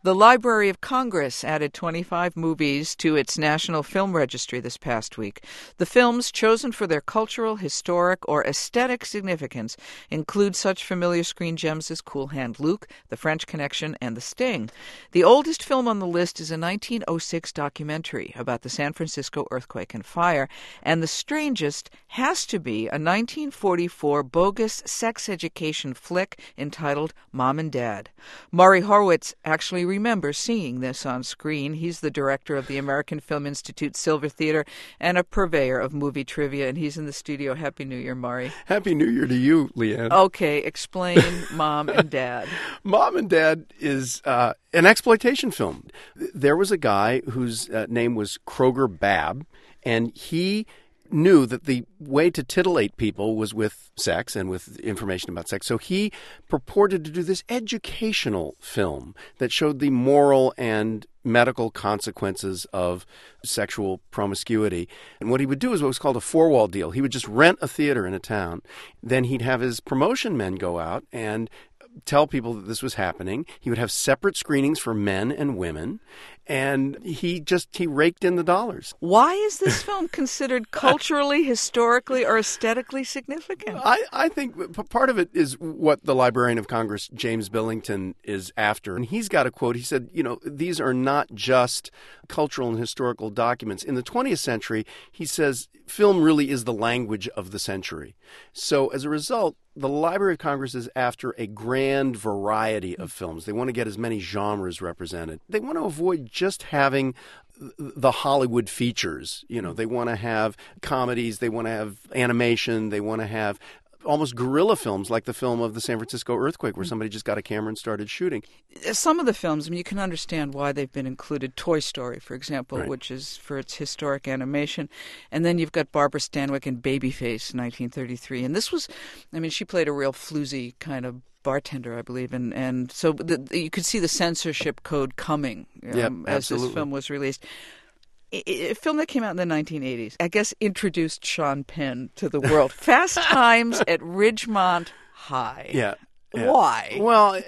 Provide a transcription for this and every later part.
The Library of Congress added 25 movies to its National Film Registry this past week. The films, chosen for their cultural, historic, or aesthetic significance, include such familiar screen gems as Cool Hand Luke, The French Connection, and The Sting. The oldest film on the list is a 1906 documentary about the San Francisco earthquake and fire, and the strangest has to be a 1944 bogus sex education flick entitled Mom and Dad. Maury Horowitz actually remembers seeing this on screen. He's the director of the American Film Institute Silver Theater and a purveyor of movie trivia, and he's in the studio. Happy New Year, Maury. Happy New Year to you, Leanne. Okay, explain Mom and Dad. Mom and Dad is an exploitation film. There was a guy whose name was Kroger Babb, and he knew that the way to titillate people was with sex and with information about sex. So he purported to do this educational film that showed the moral and medical consequences of sexual promiscuity. And what he would do is what was called a four-wall deal. He would just rent a theater in a town. Then he'd have his promotion men go out and tell people that this was happening. He would have separate screenings for men and women, and he raked in the dollars. Why is this film considered culturally, historically, or aesthetically significant? I think part of it is what the Librarian of Congress, James Billington, is after. And he's got a quote. He said, these are not just cultural and historical documents. In the 20th century, he says, film really is the language of the century. So as a result, the Library of Congress is after a grand variety of films. They want to get as many genres represented. They want to avoid just having the Hollywood features. They want to have comedies. They want to have animation. They want to have almost guerrilla films like the film of the San Francisco earthquake where somebody just got a camera and started shooting. Some of the films, you can understand why they've been included. Toy Story, for example, right, which is for its historic animation. And then you've got Barbara Stanwyck in Babyface, 1933. And this was, she played a real floozy kind of bartender, I believe, and so you could see the censorship code coming as this film was released. A film that came out in the 1980s, I guess, introduced Sean Penn to the world. Fast Times at Ridgemont High. Yeah. Why? Well,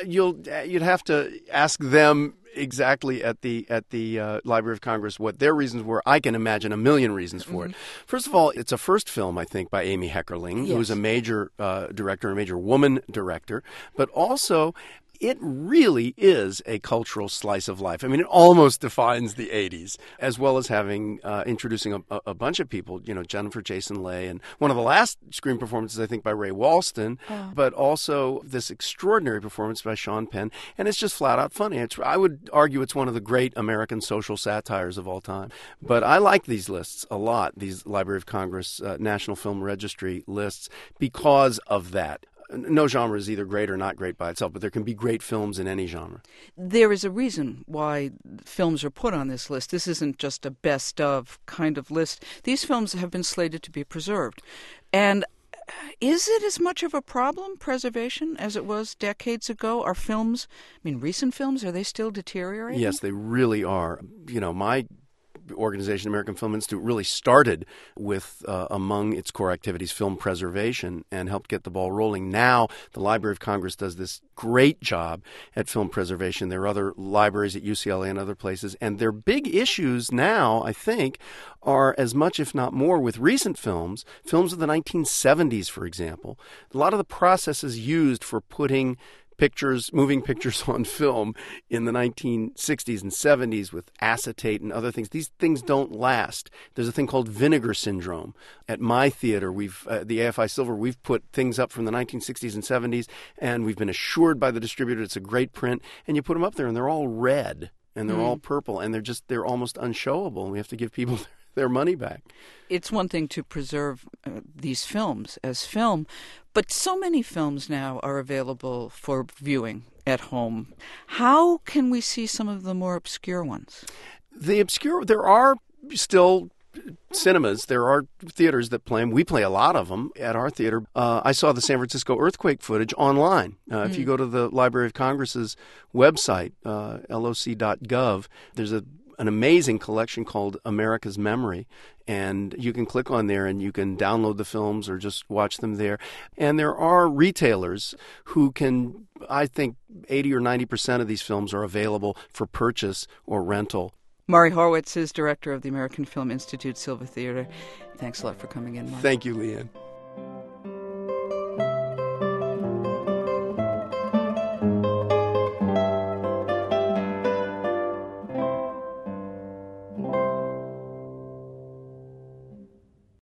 you'd have to ask them exactly at the Library of Congress what their reasons were. I can imagine a million reasons for it. First of all, it's a first film, I think, by Amy Heckerling, who is a major director, a major woman director, but also it really is a cultural slice of life. It almost defines the 80s, as well as having introducing a bunch of people, Jennifer Jason Leigh, and one of the last screen performances, I think, by Ray Walston, but also this extraordinary performance by Sean Penn. And it's just flat out funny. I would argue it's one of the great American social satires of all time. But I like these lists a lot, these Library of Congress National Film Registry lists, because of that. No genre is either great or not great by itself, but there can be great films in any genre. There is a reason why films are put on this list. This isn't just a best of kind of list. These films have been slated to be preserved. And is it as much of a problem, preservation, as it was decades ago? Are films, recent films, are they still deteriorating? Yes, they really are. My organization, American Film Institute, really started with, among its core activities, film preservation and helped get the ball rolling. Now, the Library of Congress does this great job at film preservation. There are other libraries at UCLA and other places, and their big issues now, I think, are as much, if not more, with recent films of the 1970s, for example. A lot of the processes used for putting moving pictures on film in the 1960s and 70s with acetate and other things. These things don't last. There's a thing called vinegar syndrome. At my theater, the AFI Silver, we've put things up from the 1960s and 70s, and we've been assured by the distributor it's a great print, and you put them up there, and they're all red, and they're all purple, and they're almost unshowable, and we have to give people their money back. It's one thing to preserve these films as film, but so many films now are available for viewing at home. How can we see some of the more obscure ones? There are still cinemas. There are theaters that play them. We play a lot of them at our theater. I saw the San Francisco earthquake footage online. If you go to the Library of Congress's website, loc.gov, there's an amazing collection called America's Memory, and you can click on there and you can download the films or just watch them there. And there are retailers who can, I think 80 or 90% of these films are available for purchase or rental. Maury Horowitz is director of the American Film Institute Silver Theater. Thanks a lot for coming in, Maury. Thank you, Leanne.